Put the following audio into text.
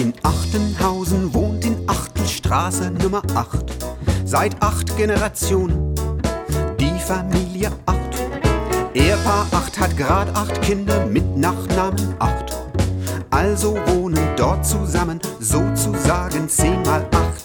In Achtenhausen wohnt in Achtelstraße Nummer 8 seit 8 Generationen die Familie 8. Ehepaar 8 hat grad 8 Kinder mit Nachnamen 8. Also wohnen dort zusammen sozusagen 10 mal 8.